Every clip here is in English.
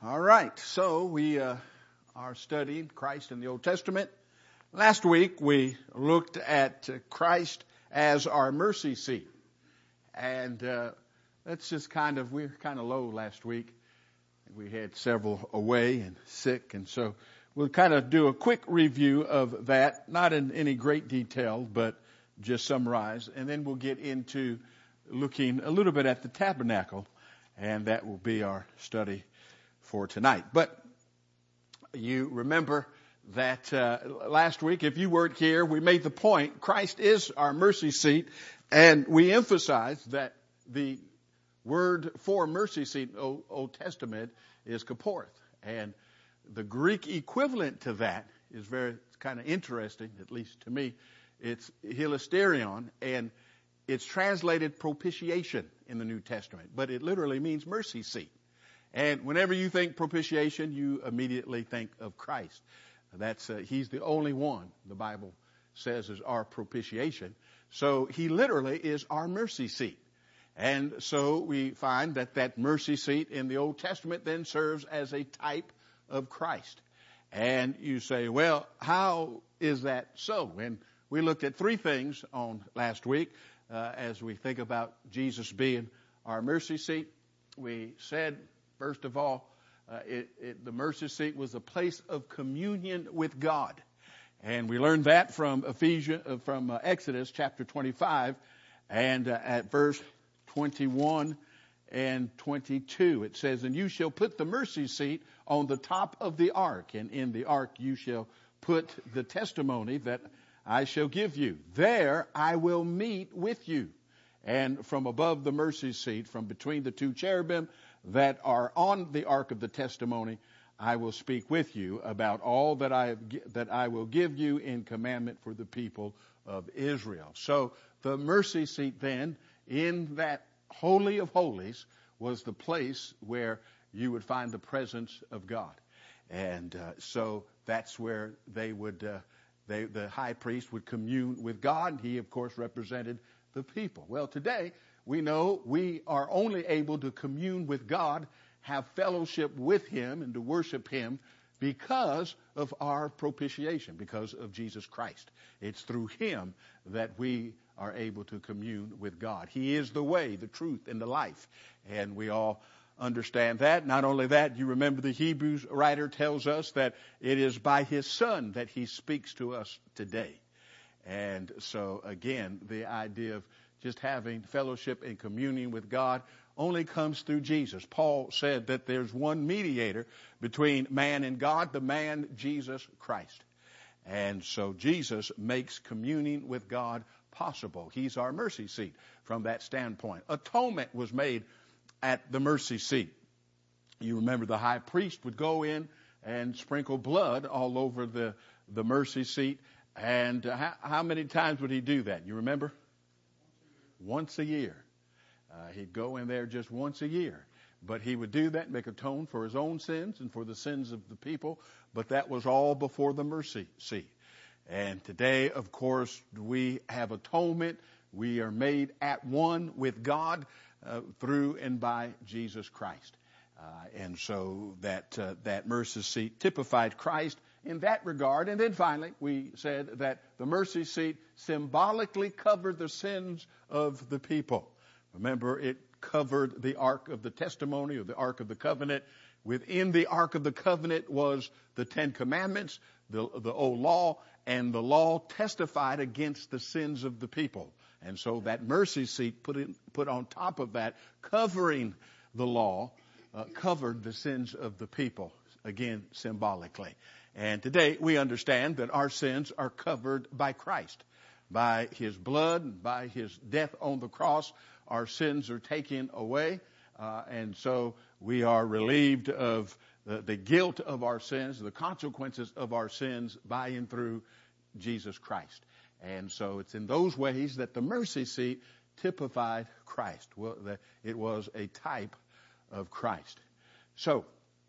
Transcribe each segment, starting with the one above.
All right, so we are studying Christ in the Old Testament. Last week we looked at Christ as our mercy seat. And that's just we were kind of low last week. We had several away and sick, and so we'll kind of do a quick review of that, not in any great detail, but just summarize. And then we'll get into looking a little bit at the tabernacle, and that will be our study for tonight. But you remember that last week, if you weren't here, we made the point, Christ is our mercy seat, and we emphasized that the word for mercy seat in the Old Testament is kaporth. And the Greek equivalent to that is very kind of interesting, at least to me. It's hilasterion, and it's translated propitiation in the New Testament, but it literally means mercy seat. And whenever you think propitiation, you immediately think of Christ. He's the only one, the Bible says, is our propitiation. So he literally is our mercy seat. And so we find that mercy seat in the Old Testament then serves as a type of Christ. And you say, well, how is that so? And we looked at three things on last week as we think about Jesus being our mercy seat. We said, first of all, the mercy seat was a place of communion with God. And we learned that from Exodus chapter 25 and at verse 21 and 22. It says, "And you shall put the mercy seat on the top of the ark, and in the ark you shall put the testimony that I shall give you. There I will meet with you. And from above the mercy seat, from between the two cherubim that are on the ark of the testimony, I will speak with you about all that I will give you in commandment for the people of Israel." So the mercy seat then, in that Holy of Holies, was the place where you would find the presence of God. And so that's where the high priest would commune with God. He, of course, represented the people. Well, today we know we are only able to commune with God, have fellowship with Him, and to worship Him because of our propitiation, because of Jesus Christ. It's through Him that we are able to commune with God. He is the way, the truth, and the life. And we all understand that. Not only that, you remember the Hebrews writer tells us that it is by His Son that He speaks to us today. And so, again, the idea of just having fellowship and communion with God only comes through Jesus. Paul said that there's one mediator between man and God, the man Jesus Christ. And so Jesus makes communing with God possible. He's our mercy seat from that standpoint. Atonement was made at the mercy seat. You remember the high priest would go in and sprinkle blood all over the mercy seat. And how many times would he do that? You remember? Once a year. He'd go in there just once a year. But he would do that and make atone for his own sins and for the sins of the people. But that was all before the mercy seat. And today, of course, we have atonement. We are made at one with God through and by Jesus Christ. And so that mercy seat typified Christ in that regard. And then finally, we said that the mercy seat symbolically covered the sins of the people. Remember, it covered the Ark of the Testimony, or the Ark of the Covenant. Within the Ark of the Covenant was the Ten Commandments, the old law, and the law testified against the sins of the people. And so that mercy seat put on top of that, covering the law, covered the sins of the people, again, symbolically. And today we understand that our sins are covered by Christ. By His blood, by His death on the cross, our sins are taken away. And so we are relieved of the guilt of our sins, the consequences of our sins by and through Jesus Christ. And so it's in those ways that the mercy seat typified Christ. Well, it was a type of Christ. So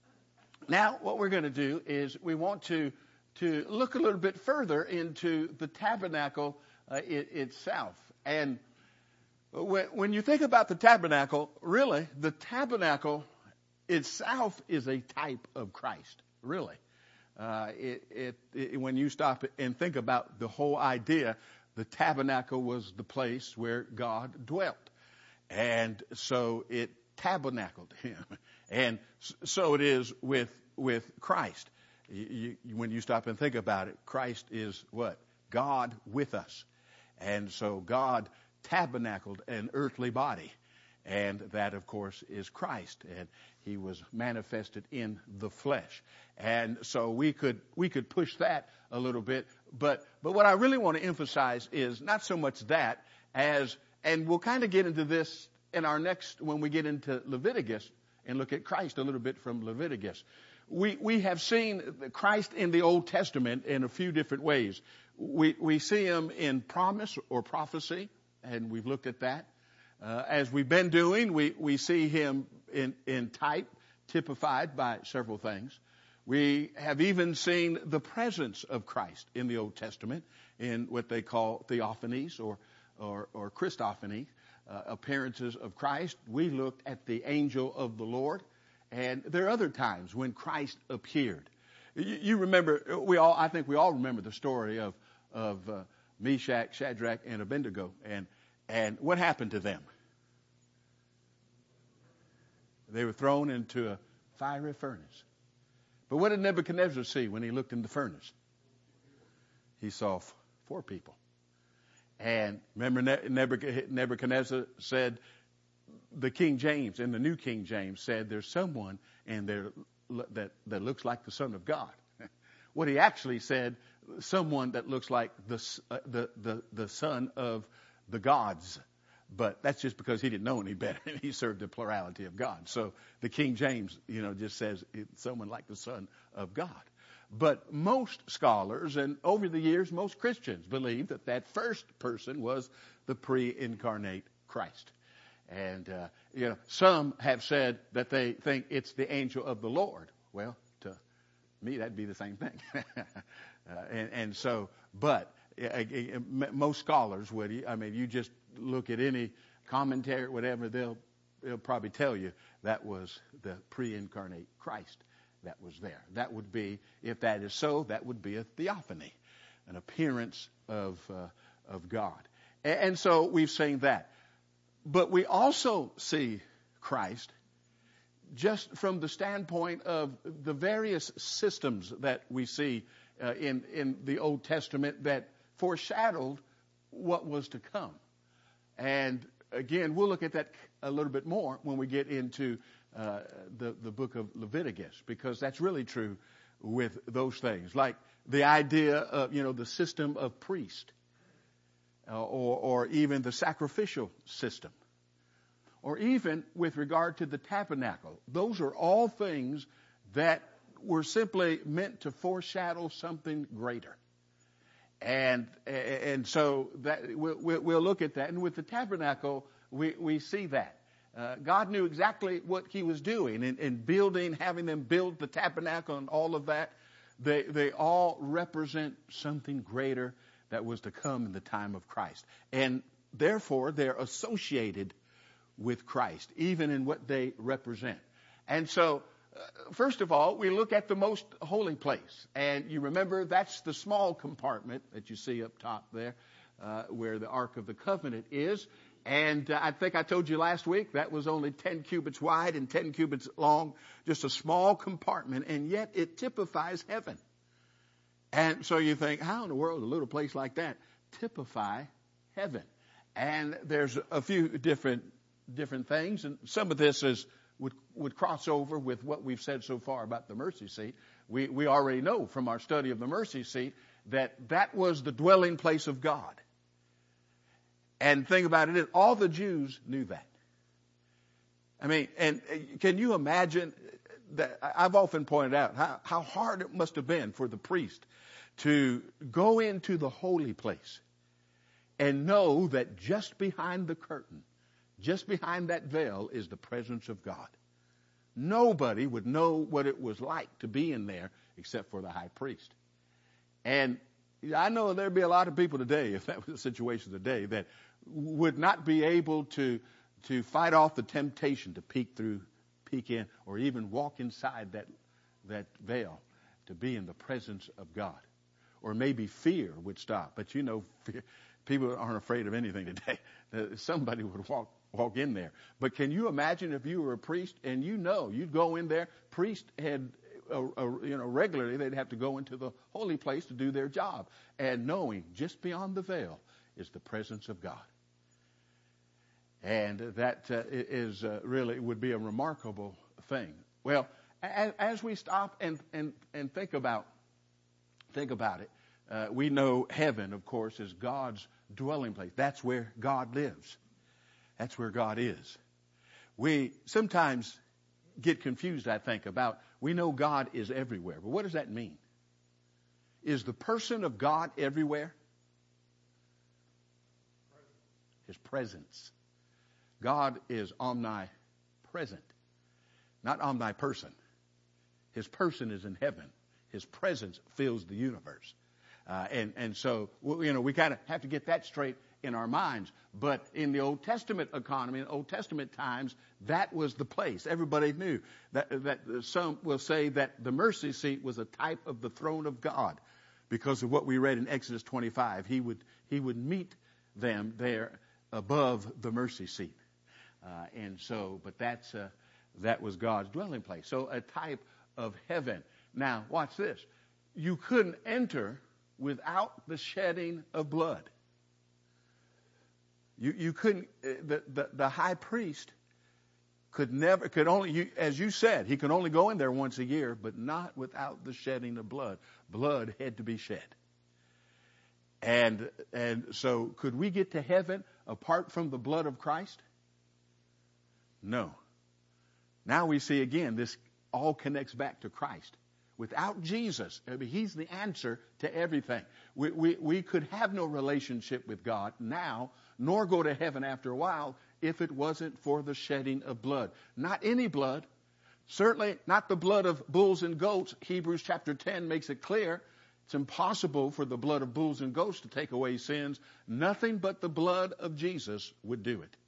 now what we're going to do is we want to look a little bit further into the tabernacle itself. And when you think about the tabernacle, really, the tabernacle itself is a type of Christ, really. When you stop and think about the whole idea, the tabernacle was the place where God dwelt. And so it tabernacled him. And so it is with Christ. When you stop and think about it, Christ is what? God with us. And so God tabernacled an earthly body. And that, of course, is Christ. And he was manifested in the flesh. And so we could push that a little bit. But what I really want to emphasize is not so much that as, and we'll kind of get into this in our next, when we get into Leviticus and look at Christ a little bit from Leviticus. We have seen Christ in the Old Testament in a few different ways. We see him in promise or prophecy, and we've looked at that. As we've been doing, we see him in type, typified by several things. We have even seen the presence of Christ in the Old Testament in what they call theophanies or Christophany, appearances of Christ. We looked at the angel of the Lord, and there are other times when Christ appeared. You remember, I think we all remember the story of Meshach, Shadrach, and Abednego, and what happened to them? They were thrown into a fiery furnace. But what did Nebuchadnezzar see when he looked in the furnace? He saw 4 people. And remember, Nebuchadnezzar said, the King James, in the New King James, said there's someone in there that looks like the Son of God. What he actually said, someone that looks like the son of the gods. But that's just because he didn't know any better, and he served the plurality of God. So the King James, just says it's someone like the Son of God. But most scholars, and over the years, most Christians believe that first person was the pre-incarnate Christ. And, some have said that they think it's the angel of the Lord. Well, to me, that'd be the same thing. But most scholars would, you just look at any commentary, whatever, they'll probably tell you that was the pre-incarnate Christ that was there. That would be, if that is so, that would be a theophany, an appearance of God. And so we've seen that. But we also see Christ just from the standpoint of the various systems that we see in the Old Testament that foreshadowed what was to come. And again, we'll look at that a little bit more when we get into the book of Leviticus, because that's really true with those things, like the idea of, the system of priest, or even the sacrificial system, or even with regard to the tabernacle. Those are all things that were simply meant to foreshadow something greater. And so that we'll look at that. And with the tabernacle, we see that. God knew exactly what he was doing in building, having them build the tabernacle and all of that. They all represent something greater that was to come in the time of Christ. And therefore, they're associated with Christ, even in what they represent. And so, first of all, we look at the most holy place. And you remember that's the small compartment that you see up top there, where the Ark of the Covenant is. And I think I told you last week that was only 10 cubits wide and 10 cubits long, just a small compartment, and yet it typifies heaven. And so you think, how in the world a little place like that typify heaven? And there's a few different things, and some of this would cross over with what we've said so far about the mercy seat. We already know from our study of the mercy seat that was the dwelling place of God. And the thing about it is, all the Jews knew that. And can you imagine that? I've often pointed out how hard it must have been for the priest to go into the holy place and know that just behind the curtain, just behind that veil, is the presence of God. Nobody would know what it was like to be in there except for the high priest. And I know there'd be a lot of people today, if that was the situation today, that would not be able to fight off the temptation to peek through peek in or even walk inside that veil to be in the presence of God. Or maybe fear would stop. But people aren't afraid of anything today. Somebody would walk in there. But can you imagine if you were a priest and you'd go in there, priest had regularly they'd have to go into the holy place to do their job, and knowing just beyond the veil is the presence of God. And that is really would be a remarkable thing. Well, as we stop and think about it, we know heaven, of course, is God's dwelling place. That's where God lives. That's where God is. We sometimes get confused, I think, about we know God is everywhere. But what does that mean? Is the person of God everywhere? His presence. God is omnipresent, not omniperson. His person is in heaven. His presence fills the universe. And so, we kind of have to get that straight in our minds. But in the Old Testament economy, in Old Testament times, that was the place. Everybody knew that some will say that the mercy seat was a type of the throne of God because of what we read in Exodus 25. He would meet them there above the mercy seat. But that was God's dwelling place. So a type of heaven. Now, watch this. You couldn't enter without the shedding of blood. You couldn't, the high priest could only, as you said, he could only go in there once a year, but not without the shedding of blood. Blood had to be shed. And so could we get to heaven apart from the blood of Christ? No. Now we see again, this all connects back to Christ. Without Jesus, he's the answer to everything. We could have no relationship with God now, nor go to heaven after a while, if it wasn't for the shedding of blood. Not any blood. Certainly not the blood of bulls and goats. Hebrews chapter 10 makes it clear. It's impossible for the blood of bulls and goats to take away sins. Nothing but the blood of Jesus would do it.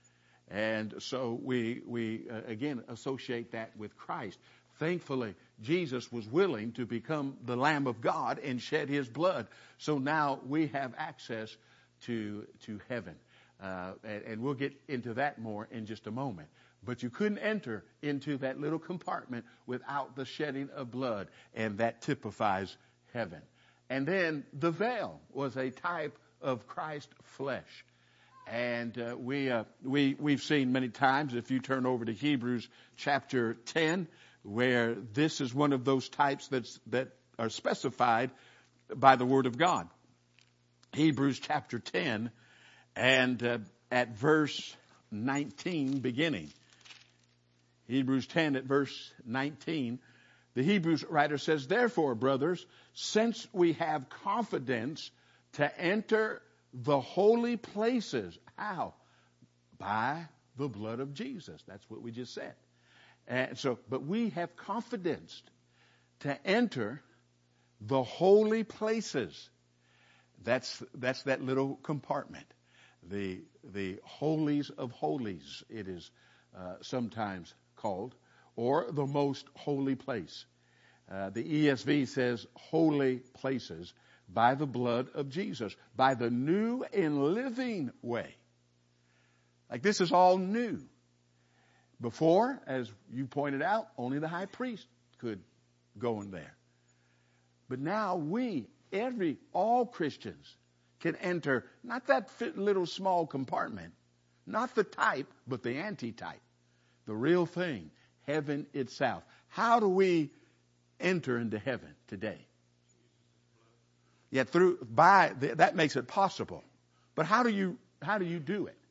And so we again associate that with Christ. Thankfully, Jesus was willing to become the Lamb of God and shed his blood. So now we have access to heaven. And we'll get into that more in just a moment. But you couldn't enter into that little compartment without the shedding of blood. And that typifies heaven. And then the veil was a type of Christ's flesh. And we've seen many times, if you turn over to Hebrews chapter 10, where this is one of those types that are specified by the Word of God. Hebrews chapter 10 and at verse 19 beginning. Hebrews 10 at verse 19. The Hebrews writer says, "Therefore, brothers, since we have confidence to enter the holy places." How? By the blood of Jesus. That's what we just said. And so, but we have confidence to enter the holy places. That's that little compartment. The holies of holies, it is sometimes called, or the most holy place. The ESV says holy places by the blood of Jesus, by the new and living way. Like this is all new. Before, as you pointed out, only the high priest could go in there. But now all Christians can enter, not that little small compartment, not the type, but the antitype, the real thing, heaven itself. How do we enter into heaven today? Yet that makes it possible. But how do you do it?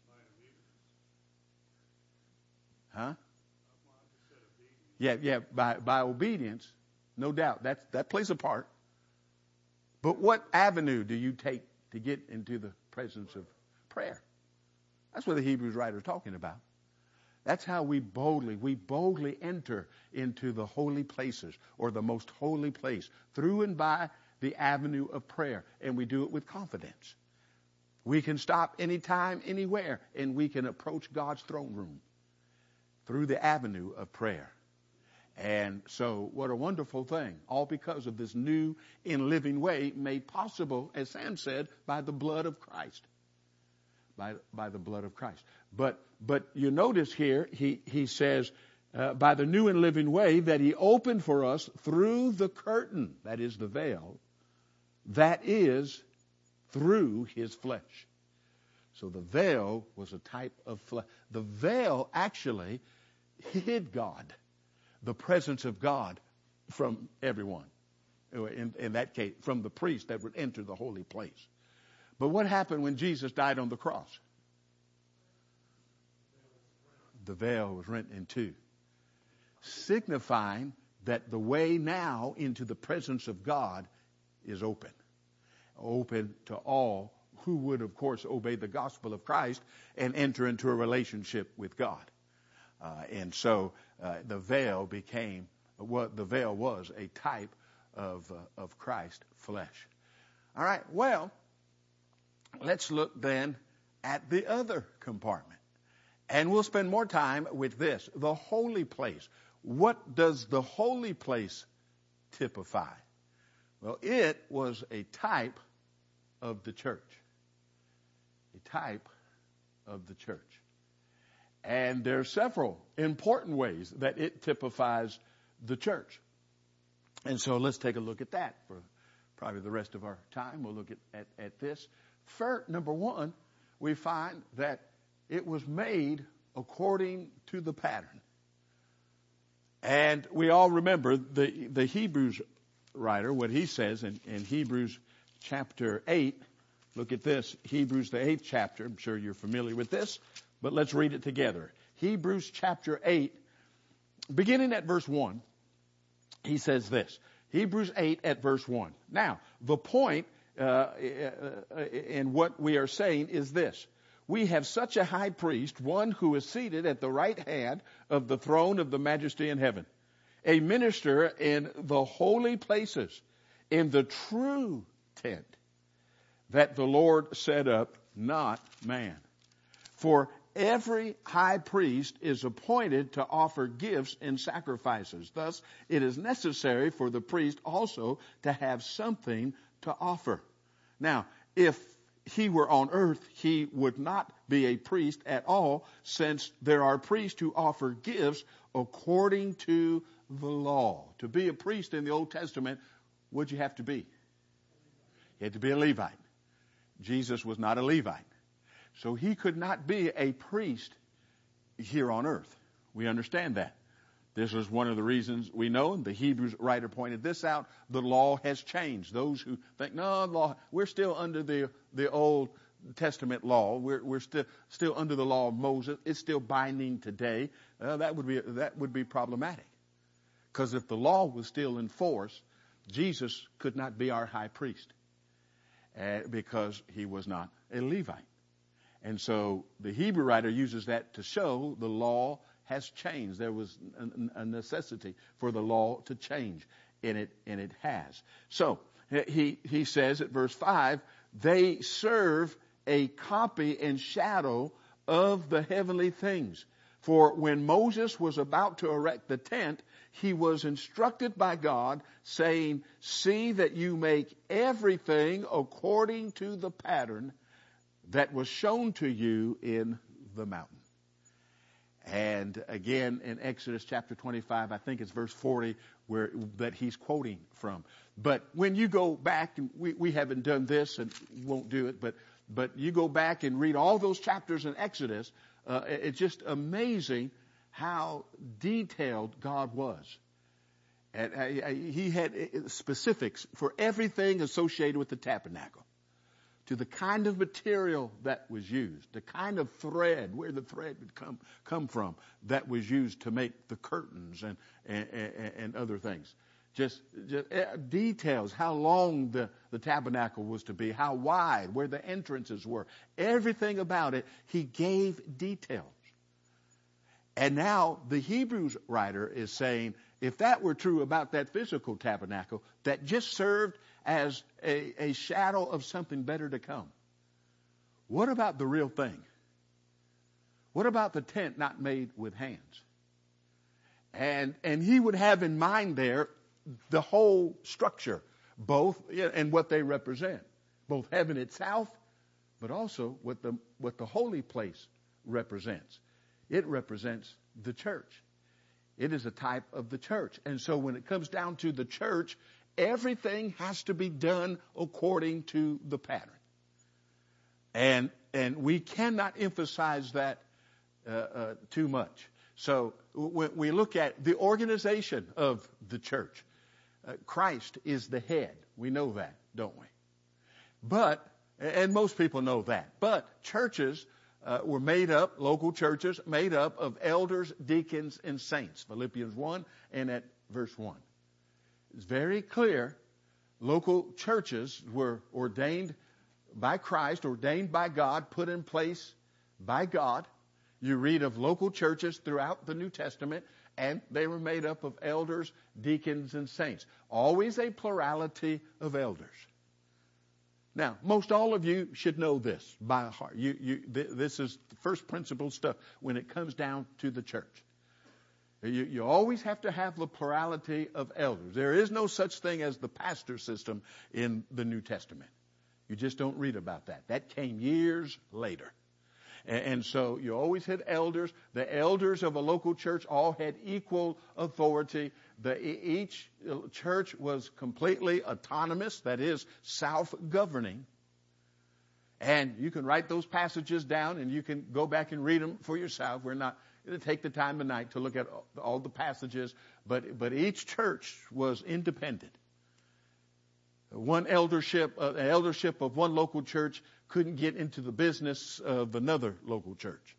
Huh? Yeah, by obedience, no doubt. That plays a part. But what avenue do you take to get into the presence of prayer? That's what the Hebrews writer is talking about. That's how we boldly enter into the holy places, or the most holy place, through and by the avenue of prayer. And we do it with confidence. We can stop anytime, anywhere, and we can approach God's throne room. through the avenue of prayer. And so what a wonderful thing, all because of this new and living way made possible, as Sam said, by the blood of Christ. By the blood of Christ. But you notice here, he says, by the new and living way that he opened for us through the curtain, that is the veil, that is through his flesh. So the veil was a type of flesh. The veil actually hid God, the presence of God, from everyone. In that case, from the priest that would enter the holy place. But what happened when Jesus died on the cross? The veil was rent in two, signifying that the way now into the presence of God is open to all who would, of course, obey the gospel of Christ and enter into a relationship with God. And so the veil was a type of Christ's flesh. All right, well, let's look then at the other compartment. And we'll spend more time with this, the holy place. What does the holy place typify? Well, it was a type of the church. A type of the church. And there are several important ways that it typifies the church. And so let's take a look at that for probably the rest of our time. We'll look at this. First, number one, we find that it was made according to the pattern. And we all remember the Hebrews writer, what he says in Hebrews chapter 8. Look at this, Hebrews the 8th chapter. I'm sure you're familiar with this, but let's read it together. Hebrews chapter 8, beginning at verse 1, he says this. Hebrews 8 at verse 1. Now, the point in what we are saying is this. We have such a high priest, one who is seated at the right hand of the throne of the majesty in heaven, a minister in the holy places, in the true tent that the Lord set up, not man. For every high priest is appointed to offer gifts and sacrifices. Thus, it is necessary for the priest also to have something to offer. Now, if he were on earth, he would not be a priest at all, since there are priests who offer gifts according to the law. To be a priest in the Old Testament, what'd you have to be? You had to be a Levite. Jesus was not a Levite. So he could not be a priest here on earth. We understand that. This is one of the reasons we know, and the Hebrews writer pointed this out, the law has changed. Those who think, no, law, we're still under the Old Testament law. We're still under the law of Moses. It's still binding today. That would be problematic. Because if the law was still in force, Jesus could not be our high priest. Because he was not a Levite. And so the Hebrew writer uses that to show the law has changed. There was a necessity for the law to change, and it has. So he says at verse 5, they serve a copy and shadow of the heavenly things. For when Moses was about to erect the tent, he was instructed by God, saying, see that you make everything according to the pattern that was shown to you in the mountain. And again, in Exodus chapter 25, I think it's verse 40, that he's quoting from. But when you go back, and we haven't done this and won't do it, but you go back and read all those chapters in Exodus, it's just amazing how detailed God was. And he had specifics for everything associated with the tabernacle, to the kind of material that was used, the kind of thread, where the thread would come from, that was used to make the curtains and other things. Just details, how long the tabernacle was to be, how wide, where the entrances were. Everything about it, he gave details. And now the Hebrews writer is saying, if that were true about that physical tabernacle, that just served as a shadow of something better to come, what about the real thing? What about the tent not made with hands? And he would have in mind there the whole structure, both and what they represent, both heaven itself, but also what the holy place represents. It represents the church. It is a type of the church. And so when it comes down to the church, everything has to be done according to the pattern. And we cannot emphasize that too much. So when we look at the organization of the church, Christ is the head. We know that, don't we? But, and most people know that, but churches were made up, local churches, made up of elders, deacons, and saints. Philippians 1 and at verse 1. It's very clear local churches were ordained by Christ, ordained by God, put in place by God. You read of local churches throughout the New Testament, and they were made up of elders, deacons, and saints. Always a plurality of elders. Now, most all of you should know this by heart. This is the first principle stuff when it comes down to the church. You always have to have the plurality of elders. There is no such thing as the pastor system in the New Testament. You just don't read about that. That came years later. And so you always had elders. The elders of a local church all had equal authority. Each church was completely autonomous, that is, self-governing. And you can write those passages down and you can go back and read them for yourself. We're not going to take the time tonight to look at all the passages, but each church was independent. One eldership of one local church couldn't get into the business of another local church.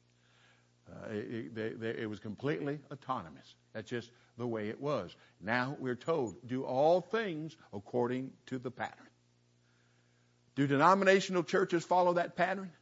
It was completely autonomous. That's just the way it was. Now we're told, do all things according to the pattern. Do denominational churches follow that pattern?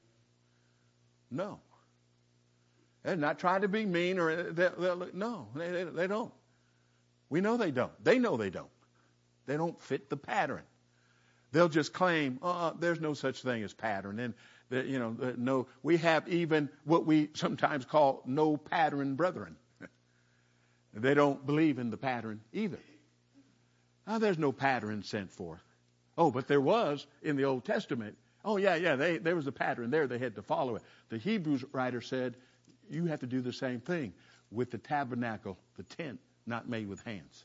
No. They're not trying to be mean or no, they don't. We know they don't. They know they don't. They don't fit the pattern. They'll just claim, there's no such thing as pattern. And, no, we have even what we sometimes call no pattern brethren. They don't believe in the pattern either. There's no pattern sent forth. Oh, but there was in the Old Testament. Oh, yeah, there was a pattern there. They had to follow it. The Hebrews writer said, you have to do the same thing with the tabernacle, the tent, not made with hands.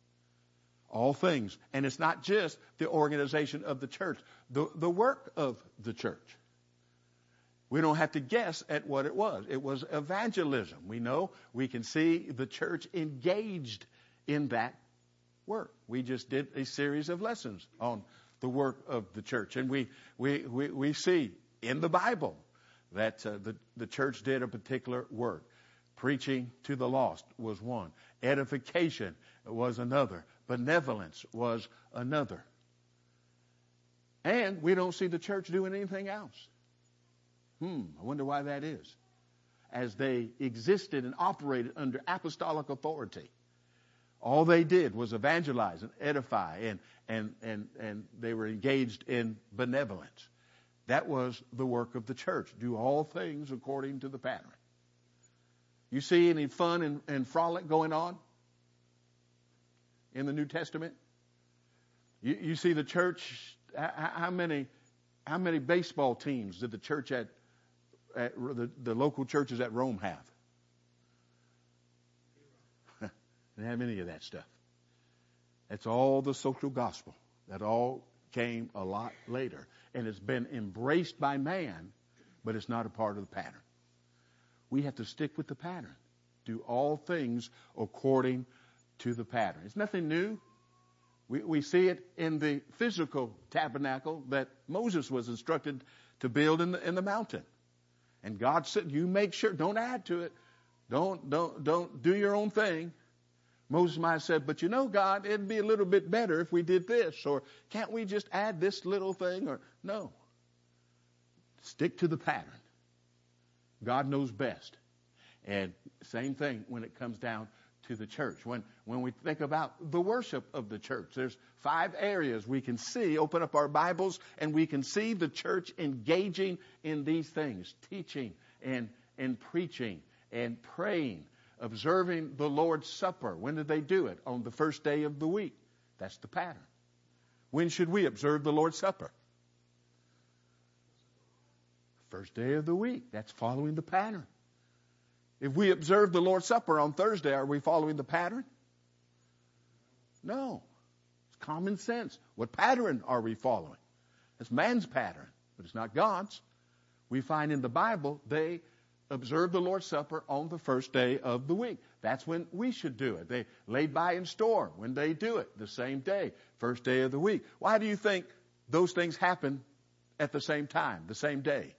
All things. And it's not just the organization of the church, the work of the church. We don't have to guess at what it was. It was evangelism. We know, we can see the church engaged in that work. We just did a series of lessons on the work of the church. And we see in the Bible that the church did a particular work. Preaching to the lost was one. Edification was another. Benevolence was another. And we don't see the church doing anything else. I wonder why that is. As they existed and operated under apostolic authority, all they did was evangelize and edify, and they were engaged in benevolence. That was the work of the church. Do all things according to the pattern. You see any fun and frolic going on in the New Testament? You see the church. How many baseball teams did the church at the local churches at Rome have? Didn't have any of that stuff. That's all the social gospel. That all came a lot later, and it's been embraced by man, but it's not a part of the pattern. We have to stick with the pattern. Do all things according to the pattern. It's nothing new. We see it in the physical tabernacle that Moses was instructed to build in the mountain. And God said, you make sure, don't add to it. Don't do your own thing. Moses might have said, but God, it'd be a little bit better if we did this, or can't we just add this little thing? Or no. Stick to the pattern. God knows best. And same thing when it comes down to the church. When we think about the worship of the church, there's 5 areas we can see. Open up our Bibles and we can see the church engaging in these things. Teaching and preaching and praying. observing the Lord's Supper. When did they do it? On the first day of the week. That's the pattern. When should we observe the Lord's Supper? First day of the week. That's following the pattern. If we observe the Lord's Supper on Thursday, are we following the pattern? No. It's common sense. What pattern are we following? It's man's pattern, but it's not God's. We find in the Bible they observe the Lord's Supper on the first day of the week. That's when we should do it. They laid by in store when they do it, the same day, first day of the week. Why do you think those things happen at the same time, the same day?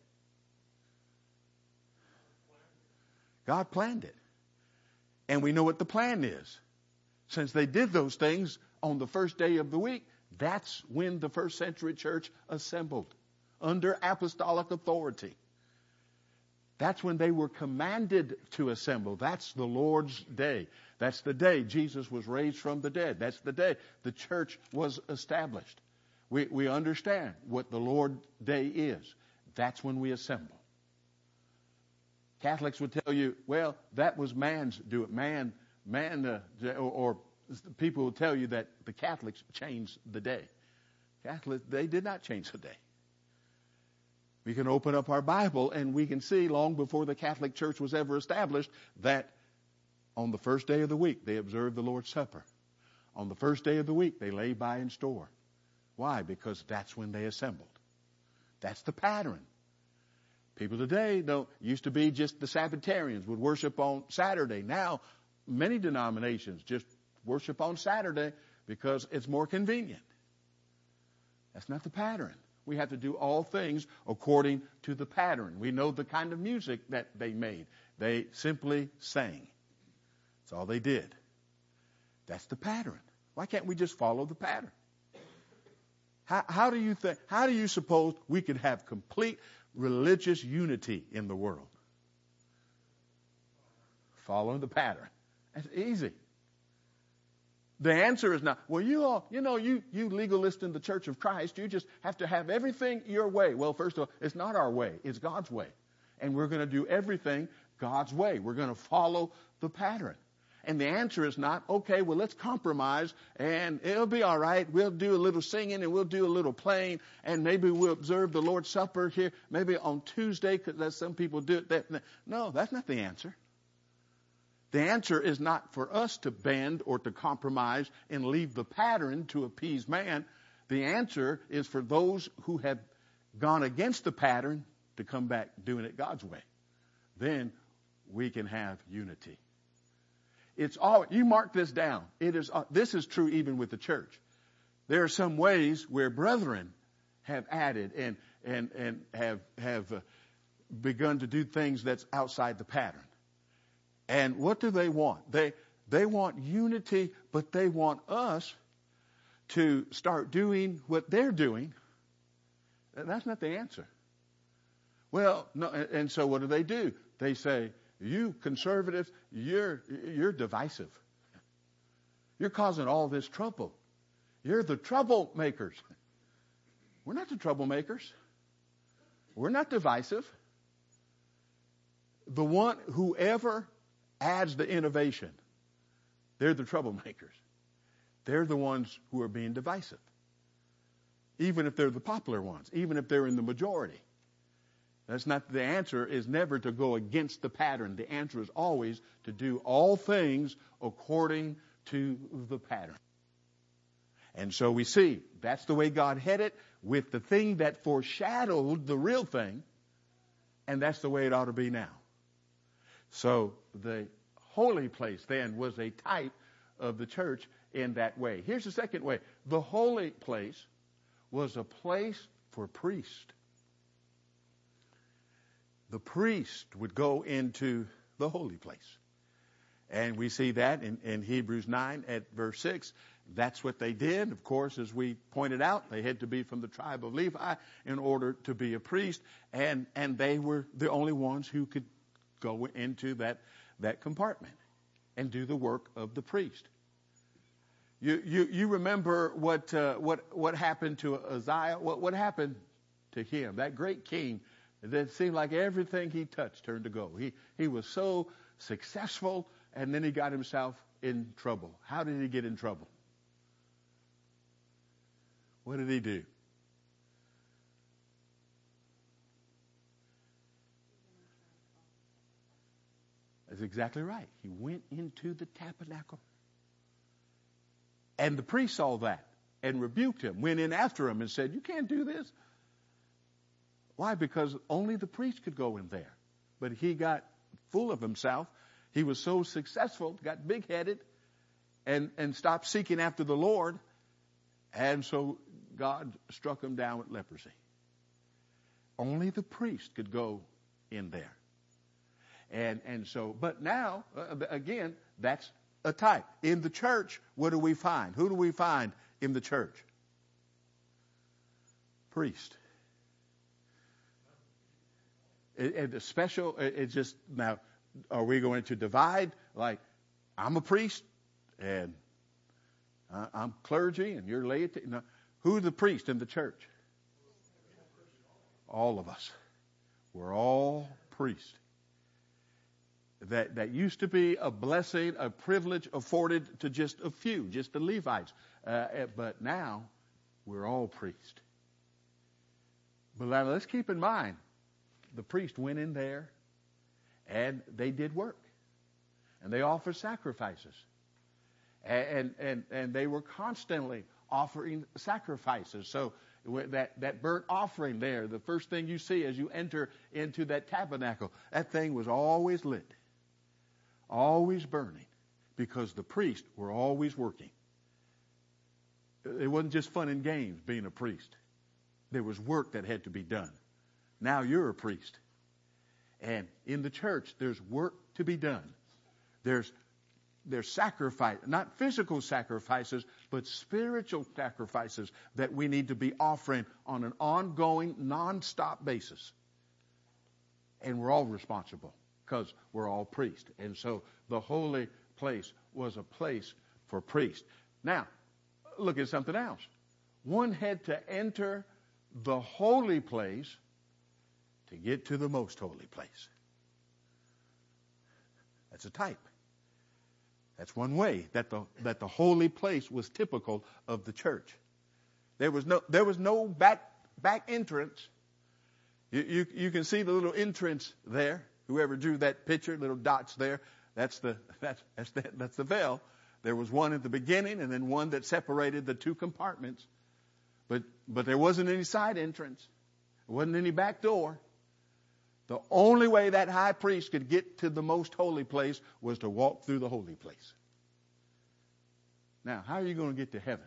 God planned it. And we know what the plan is. Since they did those things on the first day of the week, that's when the first century church assembled under apostolic authority. That's when they were commanded to assemble. That's the Lord's day. That's the day Jesus was raised from the dead. That's the day the church was established. We understand what the Lord's day is. That's when we assemble. Catholics would tell you, well, that was man's do it. Or people will tell you that the Catholics changed the day. Catholics, they did not change the day. We can open up our Bible and we can see long before the Catholic Church was ever established that on the first day of the week they observed the Lord's Supper. On the first day of the week they lay by in store. Why? Because that's when they assembled. That's the pattern. People today used to be just the Sabbatarians would worship on Saturday. Now many denominations just worship on Saturday because it's more convenient. That's not the pattern. We have to do all things according to the pattern. We know the kind of music that they made. They simply sang. That's all they did. That's the pattern. Why can't we just follow the pattern? How do you suppose we could have complete religious unity in the world? Following the pattern. That's easy. The answer is not, well, you legalists in the Church of Christ, you just have to have everything your way. Well, first of all, it's not our way. It's God's way. And we're going to do everything God's way. We're going to follow the pattern. And the answer is not, okay, well, let's compromise and it'll be all right. We'll do a little singing and we'll do a little playing and maybe we'll observe the Lord's Supper here, maybe on Tuesday because some people do it. No, that's not the answer. The answer is not for us to bend or to compromise and leave the pattern to appease man. The answer is for those who have gone against the pattern to come back doing it God's way. Then we can have unity. It's all, you mark this down. This is true even with the church. There are some ways where brethren have added and have begun to do things that's outside the pattern. And what do they want? They want unity, but they want us to start doing what they're doing. That's not the answer. Well, no, and so what do? They say, you conservatives, you're divisive. You're causing all this trouble. You're the troublemakers. We're not the troublemakers. We're not divisive. Whoever adds the innovation, they're the troublemakers. They're the ones who are being divisive. Even if they're the popular ones, even if they're in the majority. That's not the answer is never to go against the pattern. The answer is always to do all things according to the pattern. And so we see that's the way God had it with the thing that foreshadowed the real thing. And that's the way it ought to be now. So the holy place then was a type of the church in that way. Here's the second way. The holy place was a place for priests. The priest would go into the holy place. And we see that in Hebrews 9 at verse 6. That's what they did. Of course, as we pointed out, they had to be from the tribe of Levi in order to be a priest. And they were the only ones who could go into that compartment and do the work of the priest. You remember what happened to Uzziah? What happened to him? That great king. It seemed like everything he touched turned to gold. He was so successful and then he got himself in trouble. How did he get in trouble? What did he do? That's exactly right. He went into the tabernacle. And the priest saw that and rebuked him, went in after him and said, you can't do this. Why? Because only the priest could go in there. But he got full of himself. He was so successful, got big-headed, and stopped seeking after the Lord. And so God struck him down with leprosy. Only the priest could go in there. And so, but now, again, that's a type. In the church, what do we find? Who do we find in the church? Priest. And the special, it's just, now, are we going to divide? Like, I'm a priest, and I'm clergy, and you're laity. No. Who's the priest in the church? All of us. We're all priests. That used to be a blessing, a privilege afforded to just a few, just the Levites. But now, we're all priests. But let's keep in mind, the priest went in there, and they did work. And they offered sacrifices. And they were constantly offering sacrifices. So that burnt offering there, the first thing you see as you enter into that tabernacle, that thing was always lit. Always burning, because the priests were always working. It wasn't just fun and games being a priest. There was work that had to be done. Now you're a priest. And in the church, there's work to be done. There's sacrifice, not physical sacrifices, but spiritual sacrifices that we need to be offering on an ongoing, non-stop basis. And we're all responsible, because we're all priests. And so the holy place was a place for priests. Now, look at something else. One had to enter the holy place to get to the most holy place. That's a type. That's one way that the holy place was typical of the church. There was no back entrance. You can see the little entrance there. Whoever drew that picture, little dots there, that's the veil. There was one at the beginning, and then one that separated the two compartments. But there wasn't any side entrance. There wasn't any back door. The only way that high priest could get to the most holy place was to walk through the holy place. Now, how are you going to get to heaven?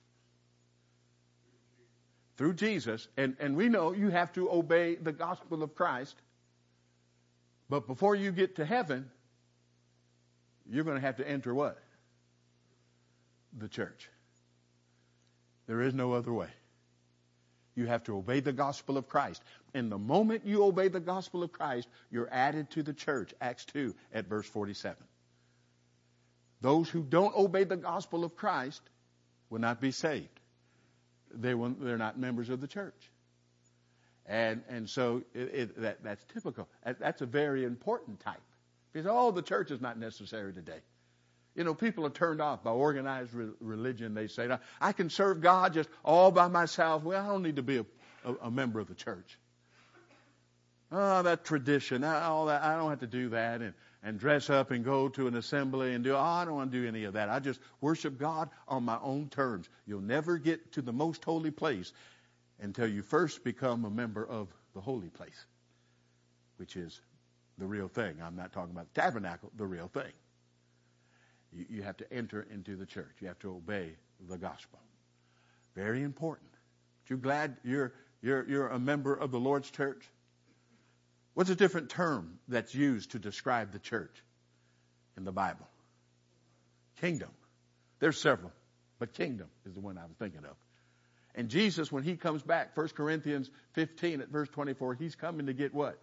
Through Jesus. And we know you have to obey the gospel of Christ. But before you get to heaven, you're going to have to enter what? The church. There is no other way. You have to obey the gospel of Christ. And the moment you obey the gospel of Christ, you're added to the church. Acts 2 at verse 47. Those who don't obey the gospel of Christ will not be saved. They're not members of the church. And so that's typical. That's a very important type. Because, the church is not necessary today. People are turned off by organized religion. They say, I can serve God just all by myself. Well, I don't need to be a member of the church. Oh, that tradition, all that, I don't have to do that and dress up and go to an assembly and I don't want to do any of that. I just worship God on my own terms. You'll never get to the most holy place until you first become a member of the holy place, which is the real thing. I'm not talking about the tabernacle, the real thing. You have to enter into the church. You have to obey the gospel. Very important. Aren't you glad you're a member of the Lord's church? What's a different term that's used to describe the church in the Bible? Kingdom. There's several, but kingdom is the one I was thinking of. And Jesus, when he comes back, 1 Corinthians 15 at verse 24, he's coming to get what?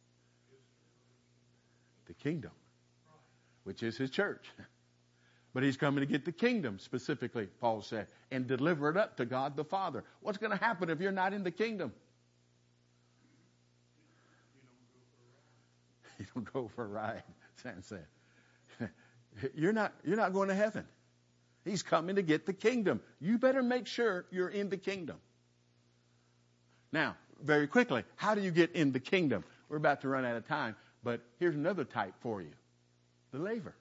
The kingdom, which is his church. But he's coming to get the kingdom, specifically, Paul said, and deliver it up to God the Father. What's going to happen if you're not in the kingdom? You don't go for a ride, Sam said. you're not going to heaven. He's coming to get the kingdom. You better make sure you're in the kingdom. Now, very quickly, how do you get in the kingdom? We're about to run out of time, but here's another type for you. The laver.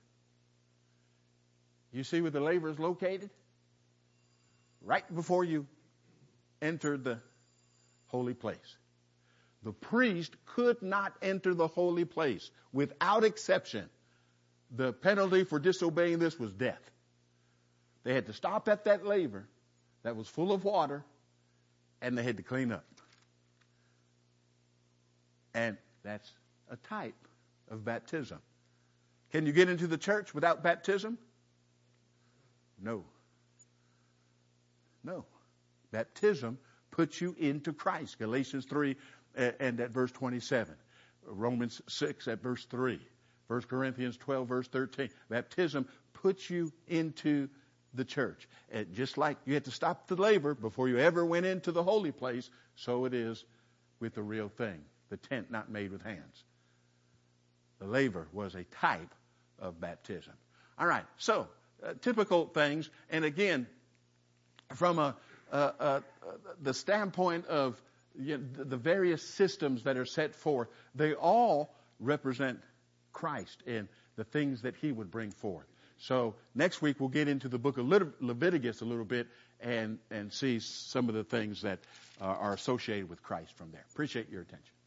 You see where the laver is located? Right before you enter the holy place. The priest could not enter the holy place without exception. The penalty for disobeying this was death. They had to stop at that laver that was full of water, and they had to clean up. And that's a type of baptism. Can you get into the church without baptism? No. No. Baptism puts you into Christ. Galatians 3 and at verse 27. Romans 6 at verse 3. 1 Corinthians 12 verse 13. Baptism puts you into the church. And just like you had to stop the laver before you ever went into the holy place, so it is with the real thing. The tent not made with hands. The laver was a type of baptism. All right, so typical things, and again, from the standpoint of the various systems that are set forth, they all represent Christ and the things that he would bring forth. So next week we'll get into the book of Leviticus a little bit and see some of the things that are associated with Christ from there. Appreciate your attention.